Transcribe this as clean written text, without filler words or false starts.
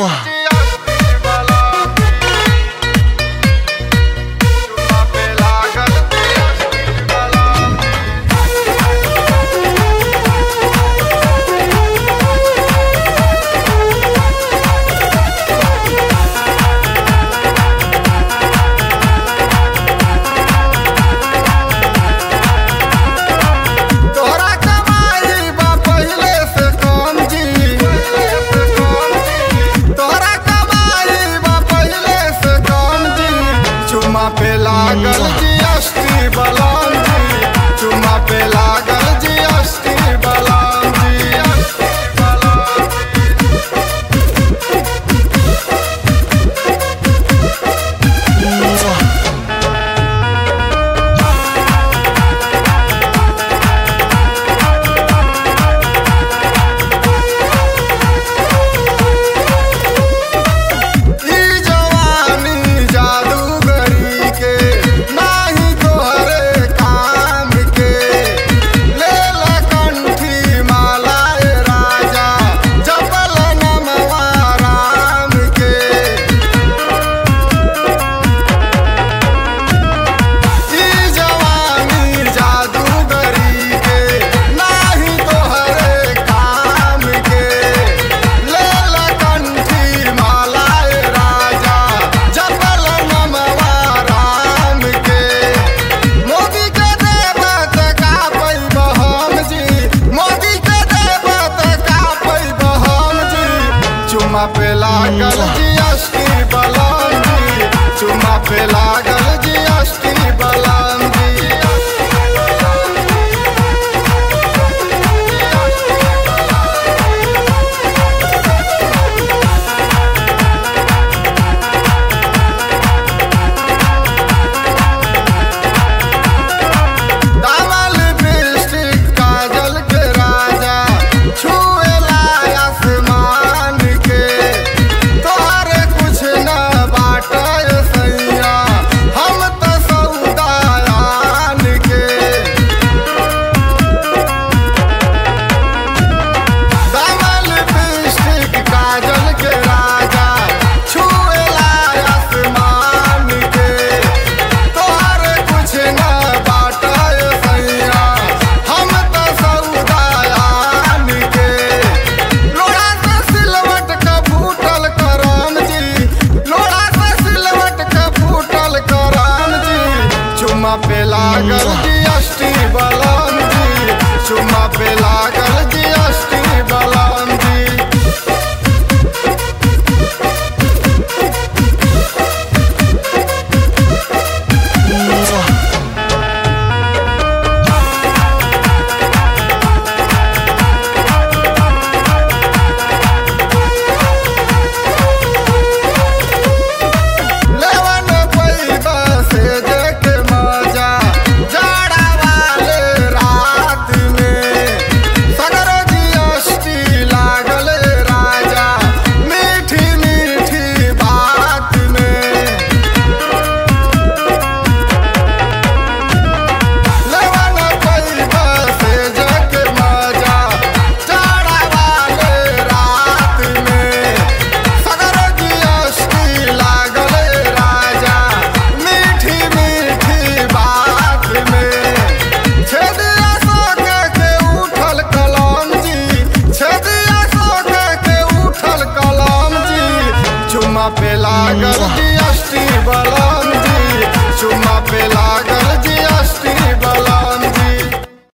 चुमा पे लागल जीएसटी बलराम जी, चुमा पे लागल जीएसटी बलराम जी। चुमा पे लागल जीएसटी बलराम जी, चुमा पे लागल जीएसटी बलराम जी। दामल लिपस्टिक काजल के राजा छुएला आसमान के, तोहरे कुछ न बाटे सैया हम तो सौदायान के। दामल लिपस्टिक काजल के राजा छुएला आसमान के, तोहरे कुछ न बाटे सैया हम तो सौदायान के। लोड़ा से सिलवट का फूटल करम जी, लोड़ा से सिलवट का फूटल करम जी। चुमा पे लागल जीएसटी बलराम जी, चुमा पे लागल जीएसटी बलराम जी। लेवन पैबा से देखे मजा जाड़ा वाले रात में, सगर जीएसटी लागल राजा मीठी मीठी बात में। लेवन पैबा से देखे मजा जाड़ा वाले रात में, सगर जीएसटी लागल राजा मीठी मीठी बात में। छेदिया सोख के उठल कलम जी, छेदिया सोख के उठल कलम जी। चुमा पे लागल जीएसटी बलराम जी,